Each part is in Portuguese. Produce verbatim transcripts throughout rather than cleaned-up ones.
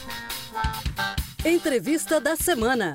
Entrevista da semana.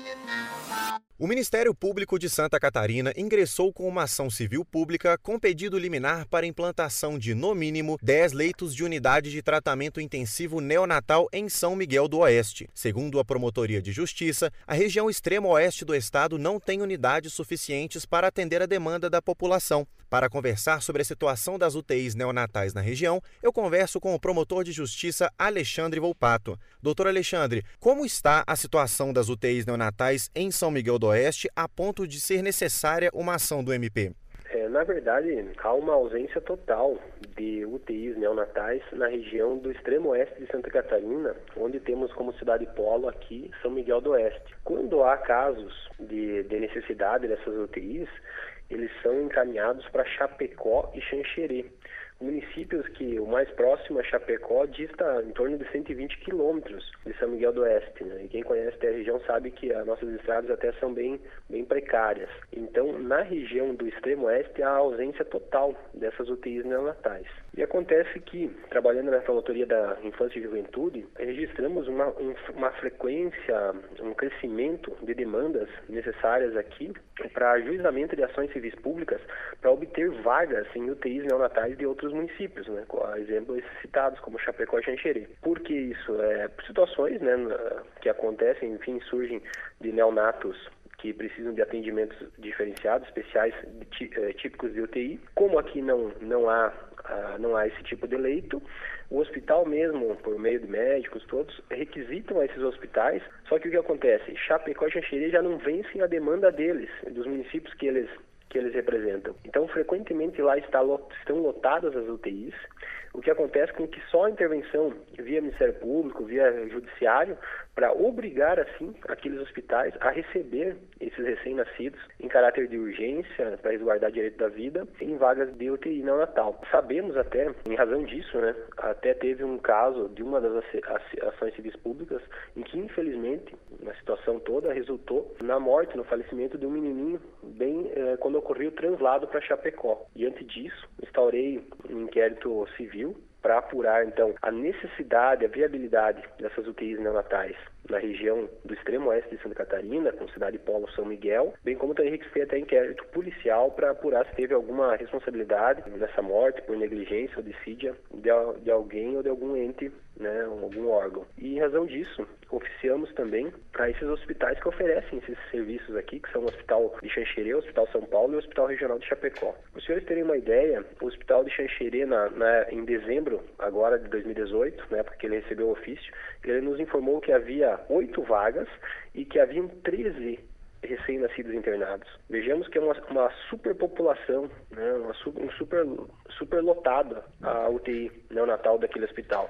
O Ministério Público de Santa Catarina ingressou com uma ação civil pública com pedido liminar para implantação de, no mínimo, dez leitos de unidade de tratamento intensivo neonatal em São Miguel do Oeste. Segundo a Promotoria de Justiça, a região extremo-oeste do estado não tem unidades suficientes para atender a demanda da população. Para conversar sobre a situação das U T Is neonatais na região, eu converso com o promotor de justiça Alexandre Volpato. Doutor Alexandre, como está a situação das U T Is neonatais em São Miguel do Oeste a ponto de ser necessária uma ação do M P? É, na verdade, há uma ausência total de U T Is neonatais na região do extremo oeste de Santa Catarina, onde temos como cidade polo aqui São Miguel do Oeste. Quando há casos de, de necessidade dessas U T Is, eles são encaminhados para Chapecó e Xanxerê. Municípios que o mais próximo a Chapecó dista em torno de cento e vinte quilômetros de São Miguel do Oeste, né? E quem conhece a região sabe que as nossas estradas até são bem, bem precárias. Então, na região do extremo oeste, há a ausência total dessas U T Is neonatais. E acontece que, trabalhando na Promotoria da Infância e Juventude, registramos uma, um, uma frequência, um crescimento de demandas necessárias aqui para ajuizamento de ações civis públicas para obter vagas em U T Is neonatais de outros municípios, né? A exemplo esses citados, como Chapecó e Xanxerê. Por que isso? É, situações, né, que acontecem, enfim, surgem de neonatos que precisam de atendimentos diferenciados, especiais, típicos de U T I. Como aqui não, não, há, não há esse tipo de leito, o hospital mesmo, por meio de médicos todos, requisitam a esses hospitais, só que o que acontece? Chapecó e Xanxerê já não vencem a demanda deles, dos municípios que eles que eles representam. Então, frequentemente lá está, estão lotadas as U T Is, o que acontece com que só a intervenção via Ministério Público, via Judiciário, para obrigar, assim, aqueles hospitais a receber esses recém-nascidos em caráter de urgência, para resguardar direito da vida, em vagas de U T I neonatal. Sabemos até, em razão disso, né, até teve um caso de uma das ações civis públicas em que, infelizmente, na situação toda, resultou na morte, no falecimento de um menininho, bem eh, quando ocorreu o translado para Chapecó. Diante disso, instaurei um inquérito civil para apurar, então, a necessidade, a viabilidade dessas U T Is neonatais na região do extremo oeste de Santa Catarina, com cidade polo São Miguel, bem como também requisitei até inquérito policial para apurar se teve alguma responsabilidade nessa morte por negligência ou dissídia de, de alguém ou de algum ente, né, algum órgão. E em razão disso, oficiamos também para esses hospitais que oferecem esses serviços aqui, que são o Hospital de Xanxerê, o Hospital São Paulo e o Hospital Regional de Chapecó. Para os senhores terem uma ideia, o Hospital de Xanxerê, na, na, em dezembro agora de dois mil e dezoito, na época que ele recebeu o ofício, ele nos informou que havia oito vagas e que haviam treze recém-nascidos internados. Vejamos que é uma, uma superpopulação, né, uma, um super, super lotada a U T I neonatal daquele hospital.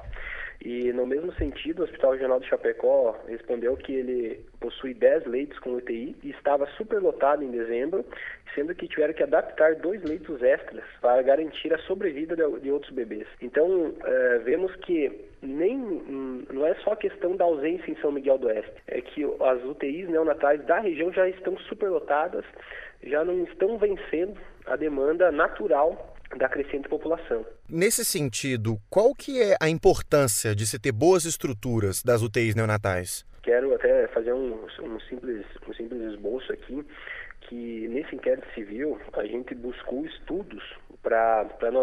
E no mesmo sentido, o Hospital Regional de Chapecó respondeu que ele possui dez leitos com U T I e estava superlotado em dezembro, sendo que tiveram que adaptar dois leitos extras para garantir a sobrevida de, de outros bebês. Então, é, vemos que nem, não é só questão da ausência em São Miguel do Oeste, é que as U T Is neonatais da região já estão superlotadas, já não estão vencendo a demanda natural da crescente população. Nesse sentido, qual que é a importância de se ter boas estruturas das U T Is neonatais? Quero até fazer um, um, simples, um simples esboço aqui, que nesse inquérito civil a gente buscou estudos para,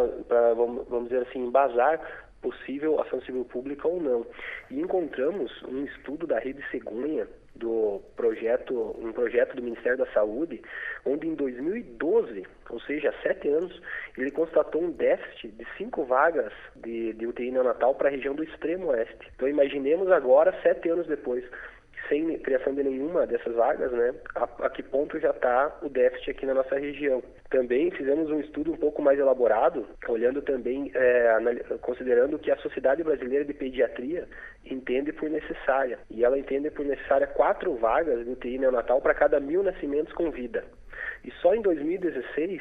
vamos, vamos dizer assim, embasar possível ação civil pública ou não. E encontramos um estudo da Rede Cegonha, do projeto, um projeto do Ministério da Saúde, onde em dois mil e doze, ou seja, há sete anos, ele constatou um déficit de cinco vagas de, de U T I neonatal para a região do extremo oeste. Então imaginemos agora, sete anos depois, sem criação de nenhuma dessas vagas, né, a, a que ponto já está o déficit aqui na nossa região. Também fizemos um estudo um pouco mais elaborado, olhando também, é, considerando que a Sociedade Brasileira de Pediatria entende por necessária, e ela entende por necessária quatro vagas de U T I neonatal para cada mil nascimentos com vida. E só em dois mil e dezesseis,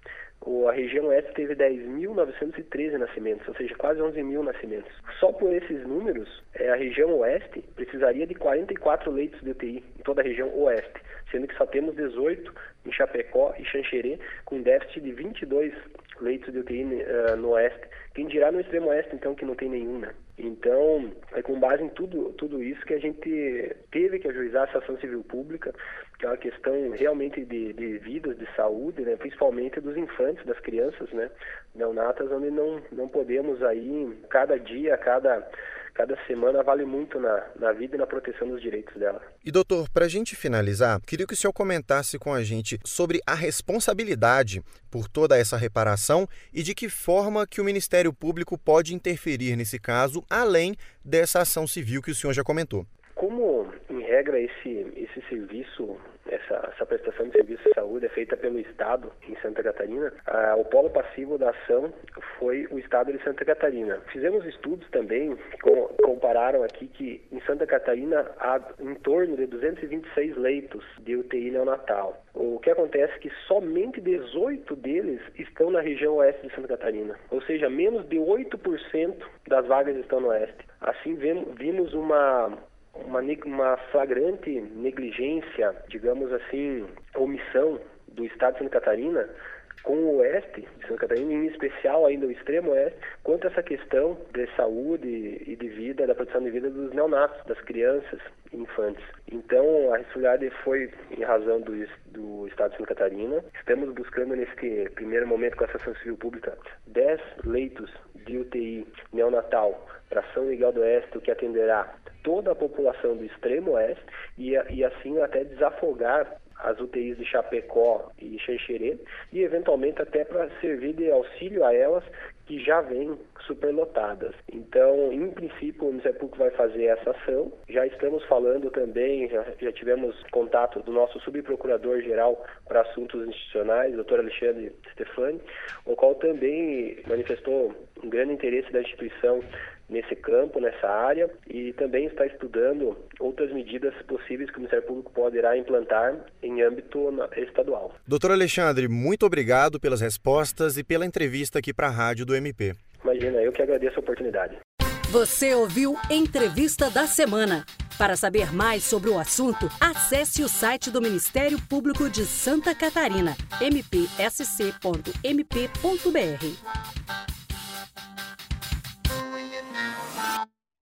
a região oeste teve dez mil novecentos e treze nascimentos, ou seja, quase onze mil nascimentos. Só por esses números, a região oeste precisaria de quarenta e quatro leitos de U T I em toda a região oeste, sendo que só temos dezoito em Chapecó e Xanxerê, com déficit de vinte e dois leitos de U T I uh, no oeste. Quem dirá no extremo oeste, então, que não tem nenhum, né? Então, é com base em tudo, tudo isso que a gente teve que ajuizar essa ação civil pública, que é uma questão realmente de, de vidas, de saúde, né, principalmente dos infantes, das crianças, né, neonatas, onde não, não podemos aí, cada dia, cada... Cada semana vale muito na, na vida e na proteção dos direitos dela. E doutor, para a gente finalizar, queria que o senhor comentasse com a gente sobre a responsabilidade por toda essa reparação e de que forma que o Ministério Público pode interferir nesse caso, além dessa ação civil que o senhor já comentou. Como, em regra, esse, esse serviço, essa, essa prestação de serviço de saúde é feita pelo Estado em Santa Catarina, a, o polo passivo da ação foi o Estado de Santa Catarina. Fizemos estudos também que com, compararam aqui que em Santa Catarina há em torno de duzentos e vinte e seis leitos de U T I neonatal. O que acontece é que somente dezoito deles estão na região oeste de Santa Catarina, ou seja, menos de oito por cento das vagas estão no oeste. Assim, vimos uma... Uma, uma flagrante negligência, digamos assim, omissão do Estado de Santa Catarina com o oeste de Santa Catarina, em especial ainda o extremo oeste, quanto a essa questão de saúde e de vida, da proteção de vida dos neonatos, das crianças e infantes. Então, a responsabilidade foi em razão do, do Estado de Santa Catarina. Estamos buscando, nesse primeiro momento, com essa ação civil pública, dez leitos de U T I neonatal para São Miguel do Oeste, o que atenderá toda a população do extremo oeste e, e assim até desafogar as U T Is de Chapecó e Xanxerê e eventualmente até para servir de auxílio a elas que já vêm superlotadas. Então, em princípio, o Ministério Público vai fazer essa ação. Já estamos falando também, já, já tivemos contato do nosso subprocurador-geral para assuntos institucionais, doutor Alexandre Stefani, o qual também manifestou um grande interesse da instituição nesse campo, nessa área, e também está estudando outras medidas possíveis que o Ministério Público poderá implantar em âmbito estadual. Doutor Alexandre, muito obrigado pelas respostas e pela entrevista aqui para a rádio do M P. Imagina, eu que agradeço a oportunidade. Você ouviu Entrevista da Semana. Para saber mais sobre o assunto, acesse o site do Ministério Público de Santa Catarina, m p s c ponto m p ponto b r.